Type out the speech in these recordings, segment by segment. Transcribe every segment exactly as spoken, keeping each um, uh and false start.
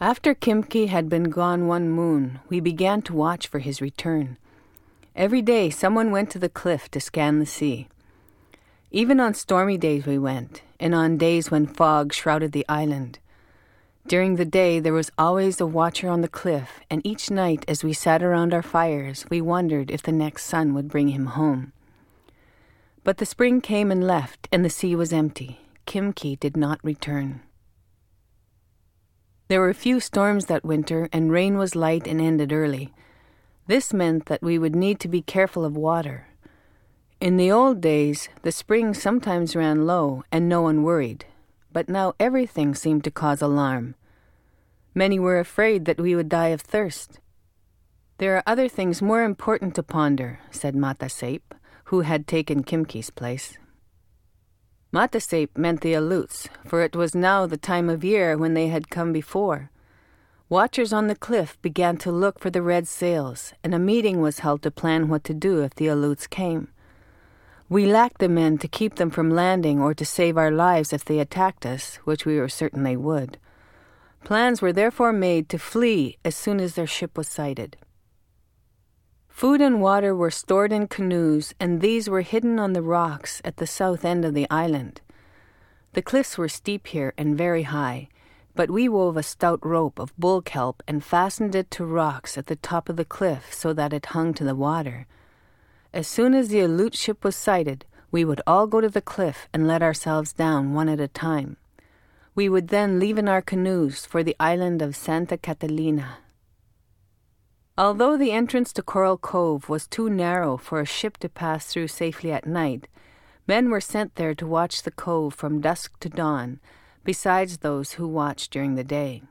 After Kimki had been gone one moon, we began to watch for his return. Every day someone went to the cliff to scan the sea. Even on stormy days we went, and on days when fog shrouded the island. During the day there was always a watcher on the cliff, and each night as we sat around our fires, we wondered if the next sun would bring him home. But the spring came and left, and the sea was empty. Kimki did not return. There were few storms that winter, and rain was light and ended early. This meant that we would need to be careful of water. In the old days, the spring sometimes ran low, and no one worried. But now everything seemed to cause alarm. Many were afraid that we would die of thirst. "There are other things more important to ponder," said Matasep, who had taken Kimki's place. Matasep meant the Aleuts, for it was now the time of year when they had come before. Watchers on the cliff began to look for the red sails, and a meeting was held to plan what to do if the Aleuts came. We lacked the men to keep them from landing or to save our lives if they attacked us, which we were certain they would. Plans were therefore made to flee as soon as their ship was sighted. Food and water were stored in canoes, and these were hidden on the rocks at the south end of the island. The cliffs were steep here and very high, but we wove a stout rope of bull kelp and fastened it to rocks at the top of the cliff so that it hung to the water. As soon as the Aleut ship was sighted, we would all go to the cliff and let ourselves down one at a time. We would then leave in our canoes for the island of Santa Catalina. Although the entrance to Coral Cove was too narrow for a ship to pass through safely at night, men were sent there to watch the cove from dusk to dawn, besides those who watched during the day.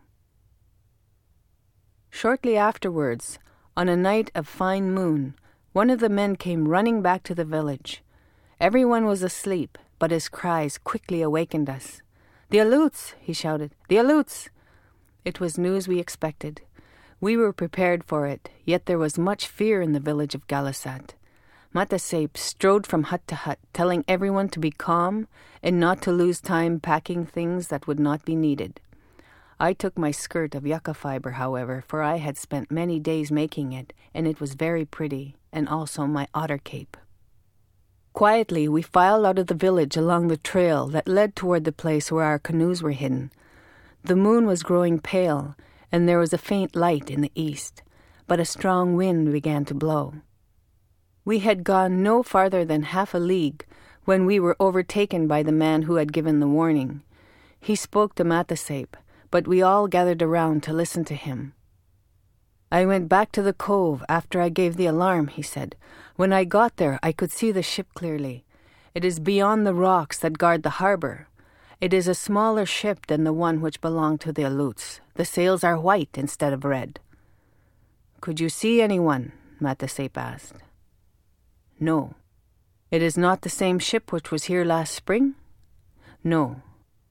Shortly afterwards, on a night of fine moon, one of the men came running back to the village. Everyone was asleep, but his cries quickly awakened us. "The Aleuts!" he shouted. "The Aleuts!" It was news we expected. We were prepared for it, yet there was much fear in the village of Galasat. Matasep strode from hut to hut, telling everyone to be calm and not to lose time packing things that would not be needed. I took my skirt of yucca fiber, however, for I had spent many days making it, and it was very pretty, and also my otter cape. Quietly, we filed out of the village along the trail that led toward the place where our canoes were hidden. The moon was growing pale, and there was a faint light in the east, but a strong wind began to blow. We had gone no farther than half a league when we were overtaken by the man who had given the warning. He spoke to Matasep, but we all gathered around to listen to him. "I went back to the cove after I gave the alarm," he said. "When I got there, I could see the ship clearly. It is beyond the rocks that guard the harbor. It is a smaller ship than the one which belonged to the Aleuts. The sails are white instead of red." "Could you see anyone?" Matasep asked. "No." "It is not the same ship which was here last spring?" "No."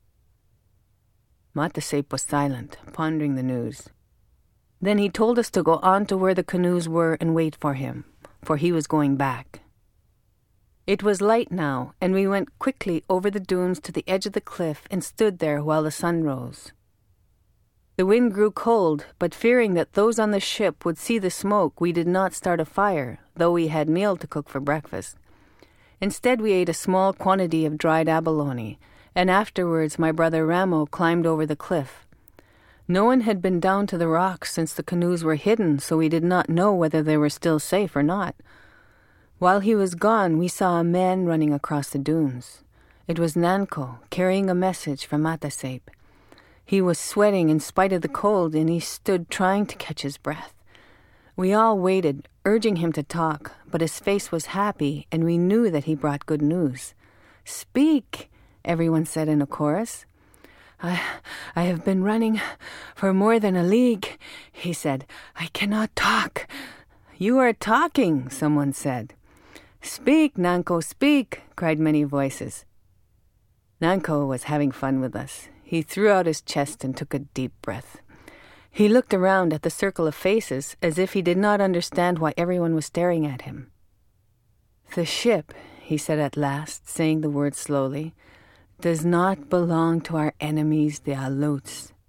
Matasep was silent, pondering the news. Then he told us to go on to where the canoes were and wait for him, for he was going back. It was light now, and we went quickly over the dunes to the edge of the cliff and stood there while the sun rose. The wind grew cold, but fearing that those on the ship would see the smoke, we did not start a fire, though we had meal to cook for breakfast. Instead, we ate a small quantity of dried abalone, and afterwards my brother Ramo climbed over the cliff. No one had been down to the rocks since the canoes were hidden, so we did not know whether they were still safe or not. While he was gone, we saw a man running across the dunes. It was Nanko, carrying a message from Matasep. He was sweating in spite of the cold, and he stood trying to catch his breath. We all waited, urging him to talk, but his face was happy, and we knew that he brought good news. "Speak," everyone said in a chorus. I, I have been running for more than a league," he said. "I cannot talk." "You are talking," someone said. "Speak, Nanko, speak," cried many voices. Nanko was having fun with us. He threw out his chest and took a deep breath. He looked around at the circle of faces as if he did not understand why everyone was staring at him. "The ship," he said at last, saying the words slowly, "does not belong to our enemies, the Aleuts.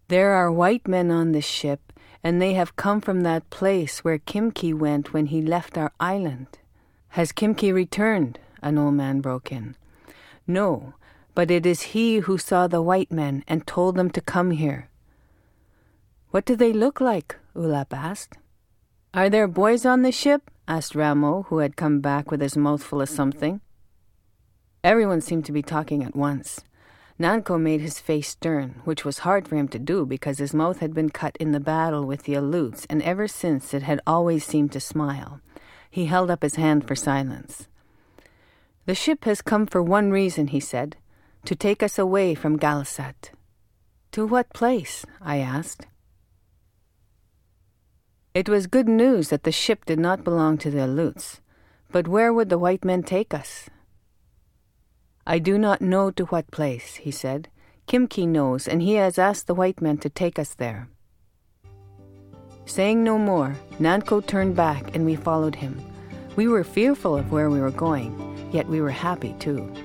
There are white men on this ship, and they have come from that place where Kimki went when he left our island." "Has Kimki returned?" an old man broke in. "No, but it is he who saw the white men and told them to come here." "What do they look like?" Ulap asked. "Are there boys on the ship?" asked Ramo, who had come back with his mouth full of something. Everyone seemed to be talking at once. Nanko made his face stern, which was hard for him to do because his mouth had been cut in the battle with the Aleuts, and ever since it had always seemed to smile. He held up his hand for silence. "The ship has come for one reason," he said, "to take us away from Galasat." "To what place?" I asked. It was good news that the ship did not belong to the Aleuts, but where would the white men take us? "I do not know to what place," he said. "Kimki knows, and he has asked the white men to take us there." Saying no more, Nanko turned back and we followed him. We were fearful of where we were going, yet we were happy too.